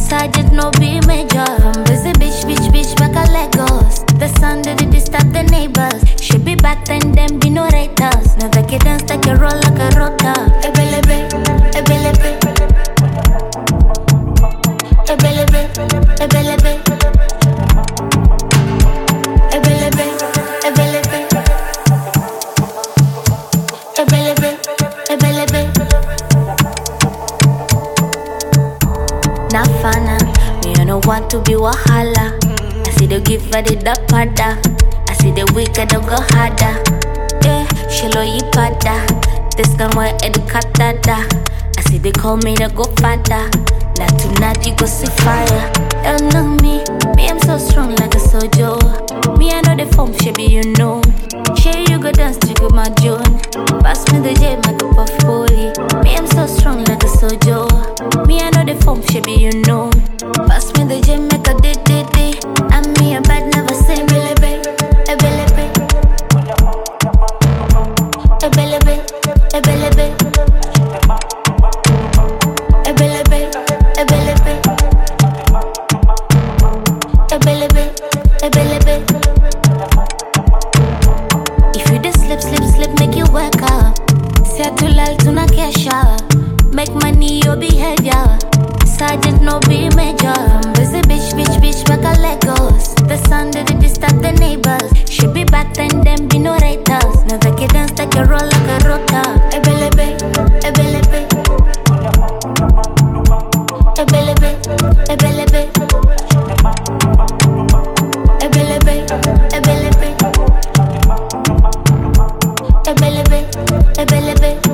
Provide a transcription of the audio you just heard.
Sergeant no be major. From busy bitch back a Lagos. The sun did it disturb the neighbors. She be back then them be no writers. Now the kid dance like a roll like a rota. Ebelebe, ebelebe, ebelebe, ebelebe, ebelebe, ebelebe, ebelebe, ebelebe. Nafana, me I no want to be wahala. I see the give her the dapada. I see the wicked go harder. Yeah, she lo yipada. This girl more educatada. I see they call me the godfather. Not tonight you go see fire. You know me I'm so strong like a soldier. Me I know the form, she you know. She you go dance to go my Joan. Pass me the J, my cup of holy. Me I'm so strong like a soldier. Me I know the form, she you know. Pass me the J, make a day. I'm me a bad never say ebelebe, ebelebe, ebelebe, ebelebe, ebelebe, ebelebe, ebelebe, ebelebe. If you just sleep, make you wake up. Say to lal to na kesha. Make money your behavior. Sergeant no be major. Busy bitch back a Lagos. The sun did it disturb the neighbors. She be back then them be no writers. Now the kid dance like a roll like a rota. Ebelebe, ebelebe, ebelebe, ebelebe, ebelebe, ebelebe, ebelebe, ebelebe.